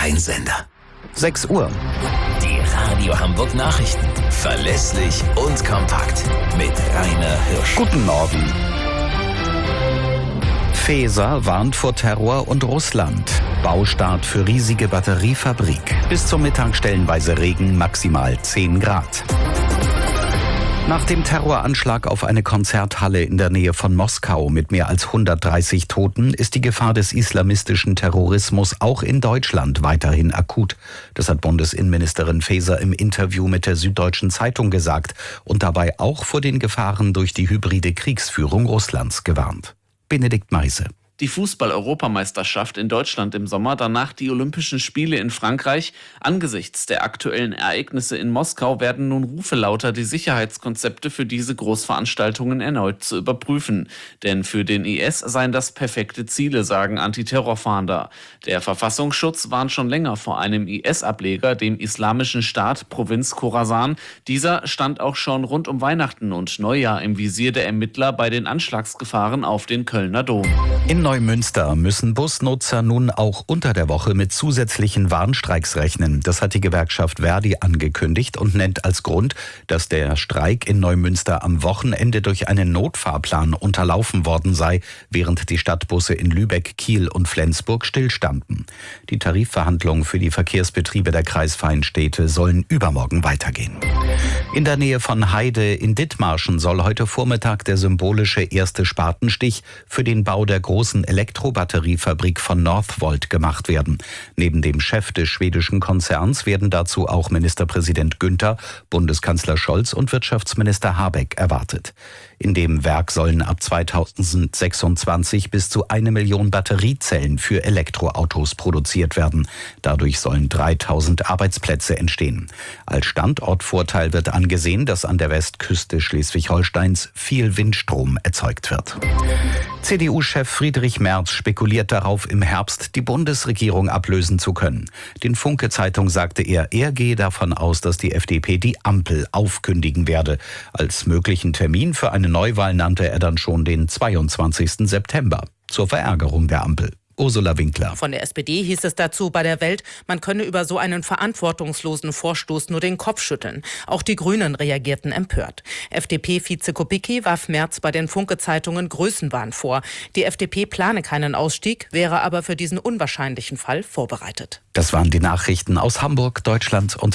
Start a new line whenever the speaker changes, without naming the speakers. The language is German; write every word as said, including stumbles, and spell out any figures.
ein Sender.
sechs Uhr.
Die Radio Hamburg Nachrichten. Verlässlich und kompakt. Mit Rainer Hirsch.
Guten Morgen. Faeser warnt vor Terror und Russland. Baustart für riesige Batteriefabrik. Bis zum Mittag stellenweise Regen, maximal zehn Grad. Nach dem Terroranschlag auf eine Konzerthalle in der Nähe von Moskau mit mehr als hundertdreißig Toten ist die Gefahr des islamistischen Terrorismus auch in Deutschland weiterhin akut. Das hat Bundesinnenministerin Faeser im Interview mit der Süddeutschen Zeitung gesagt und dabei auch vor den Gefahren durch die hybride Kriegsführung Russlands gewarnt. Benedikt Meise.
Die Fußball-Europameisterschaft in Deutschland im Sommer, danach die Olympischen Spiele in Frankreich. Angesichts der aktuellen Ereignisse in Moskau werden nun Rufe lauter, die Sicherheitskonzepte für diese Großveranstaltungen erneut zu überprüfen. Denn für den I S seien das perfekte Ziele, sagen Antiterrorfahnder. Der Verfassungsschutz warnt schon länger vor einem I S-Ableger, dem Islamischen Staat Provinz Khorasan. Dieser stand auch schon rund um Weihnachten und Neujahr im Visier der Ermittler bei den Anschlagsgefahren auf den Kölner Dom.
In Neumünster müssen Busnutzer nun auch unter der Woche mit zusätzlichen Warnstreiks rechnen. Das hat die Gewerkschaft Verdi angekündigt und nennt als Grund, dass der Streik in Neumünster am Wochenende durch einen Notfahrplan unterlaufen worden sei, während die Stadtbusse in Lübeck, Kiel und Flensburg stillstanden. Die Tarifverhandlungen für die Verkehrsbetriebe der kreisfreien Städte sollen übermorgen weitergehen. In der Nähe von Heide in Dithmarschen soll heute Vormittag der symbolische erste Spatenstich für den Bau der großen Elektrobatteriefabrik von Northvolt gemacht werden. Neben dem Chef des schwedischen Konzerns werden dazu auch Ministerpräsident Günther, Bundeskanzler Scholz und Wirtschaftsminister Habeck erwartet. In dem Werk sollen ab zweitausendsechsundzwanzig bis zu eine Million Batteriezellen für Elektroautos produziert werden. Dadurch sollen dreitausend Arbeitsplätze entstehen. Als Standortvorteil wird angesehen, dass an der Westküste Schleswig-Holsteins viel Windstrom erzeugt wird. C D U-Chef Friedrich Merz spekuliert darauf, im Herbst die Bundesregierung ablösen zu können. Den Funke-Zeitung sagte er, er gehe davon aus, dass die F D P die Ampel aufkündigen werde. Als möglichen Termin für eine Neuwahl nannte er dann schon den zweiundzwanzigsten September. Zur Verärgerung der Ampel. Ursula Winkler.
Von der S P D hieß es dazu bei der Welt, man könne über so einen verantwortungslosen Vorstoß nur den Kopf schütteln. Auch die Grünen reagierten empört. F D P-Vize Kubicki warf Merz bei den Funke-Zeitungen Größenwahn vor. Die F D P plane keinen Ausstieg, wäre aber für diesen unwahrscheinlichen Fall vorbereitet.
Das waren die Nachrichten aus Hamburg, Deutschland und